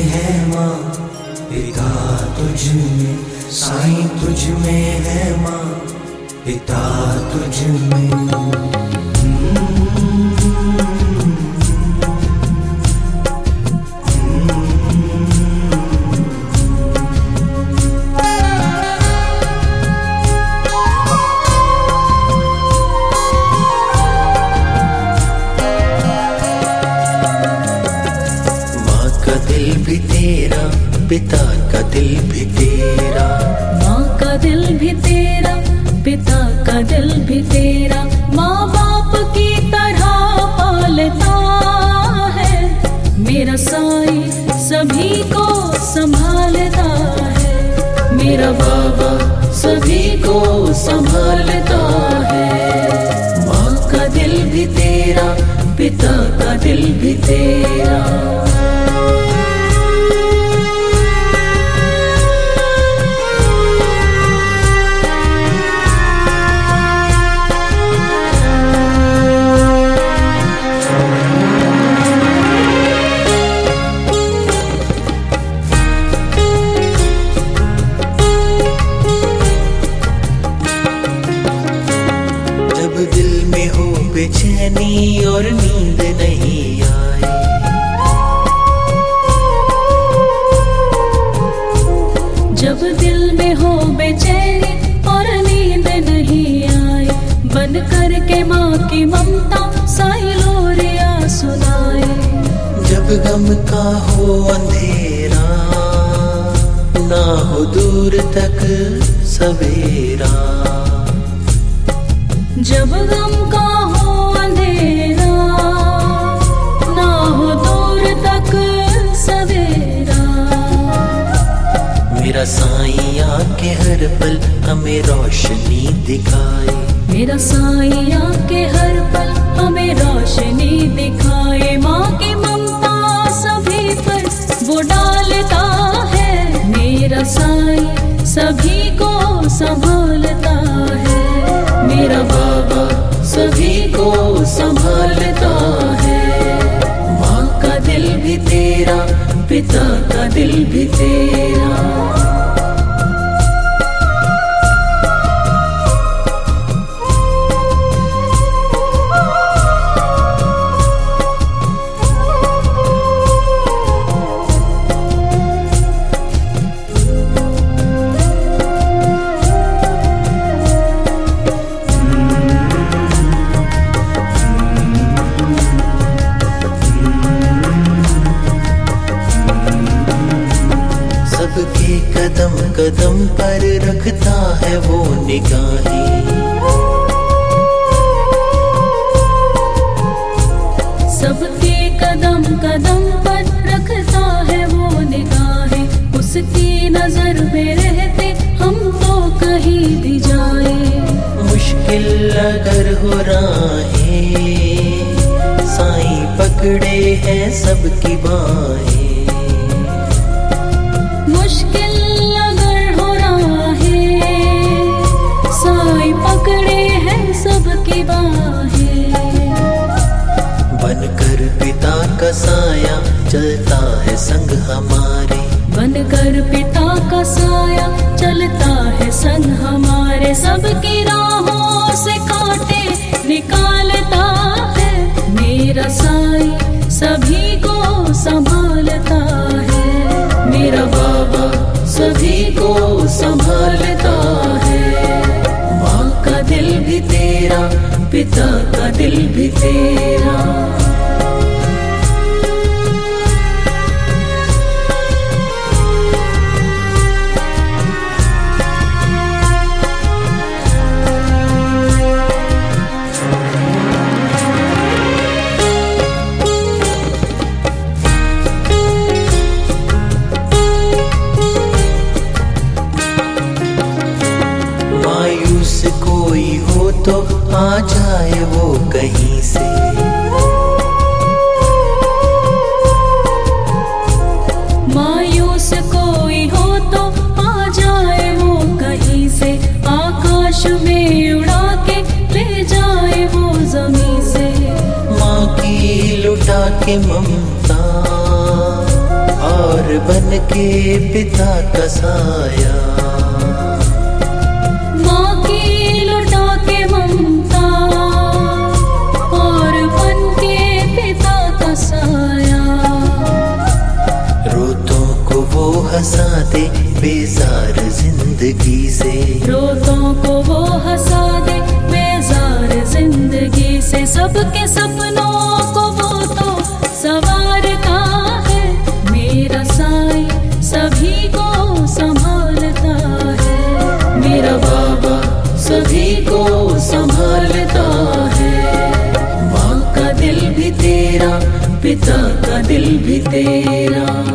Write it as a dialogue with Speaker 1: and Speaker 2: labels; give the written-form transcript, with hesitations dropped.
Speaker 1: है माँ, पिता तुझ में, साईं तुझ में है माँ, पिता तुझ में।
Speaker 2: भी तेरा, पिता का दिल भी तेरा,
Speaker 3: माँ का दिल भी तेरा, पिता का दिल भी तेरा, माँ बाप की तरह पालता है। मेरा साईं सभी को संभालता है, मेरा बाबा सभी को संभालता है। माँ का दिल भी तेरा, पिता का दिल भी तेरा।
Speaker 2: दिल में हो बेचैनी और नींद नहीं आए,
Speaker 3: जब दिल में हो बेचैनी और नींद नहीं आए, बन कर के माँ की ममता साईं लोरिया सुनाए।
Speaker 2: जब गम का हो अंधेरा, ना हो दूर तक सवेरा,
Speaker 3: जब गम का हो अंधेरा, ना हो दूर तक सवेरा।
Speaker 2: मेरा साईं आके हर पल हमें रोशनी दिखाए,
Speaker 3: मेरा साईं आके हर पल हमें रोशनी दिखाए। माँ की ममता सभी पर वो डालता है, मेरा साईं सभी को संभालता है, मेरा बाबा सभी को संभालता है। माँ का दिल भी तेरा, पिता का दिल भी तेरा।
Speaker 2: सबके कदम कदम पर रखता है वो निगाहें,
Speaker 3: सबके कदम कदम पर रखता है वो निगाहें। उसकी नजर में रहते हम तो कहीं भी जाए।
Speaker 2: मुश्किल अगर हो राहें, साईं पकड़े हैं सबकी बाहें।
Speaker 3: मुश्किल अगर हो राहें, साईं पकड़े हैं सबकी बाहें।
Speaker 2: बनकर पिता का साया चलता है संग हमारे,
Speaker 3: बनकर पिता का साया चलता है संग हमारे। सबकी राहों से कांटे निकालता है, मेरा साईं सभी को संभालता है, मेरा बाबा सभी को संभालता है। माँ का दिल भी तेरा, पिता का दिल भी तेरा।
Speaker 2: मायूस कोई हो तो आ जाए वो कहीं से,
Speaker 3: मायूस कोई हो तो आ जाए वो कहीं से। आकाश में उड़ा के ले जाए वो जमीन से।
Speaker 2: माँ की लुटा के ममता और बन के पिता का साया।
Speaker 3: माँ की लुटा के ममता और बन के पिता का साया।
Speaker 2: रोतों को वो हंसा दे बेजार जिंदगी से,
Speaker 3: रोतों को वो हंसा दे बेजार जिंदगी से। सबके सपनों को वो तो संवारता है, मेरा साई सभी को संभालता है। मेरा बाबा सभी को संभालता है। माँ का दिल भी तेरा, पिता का दिल भी तेरा।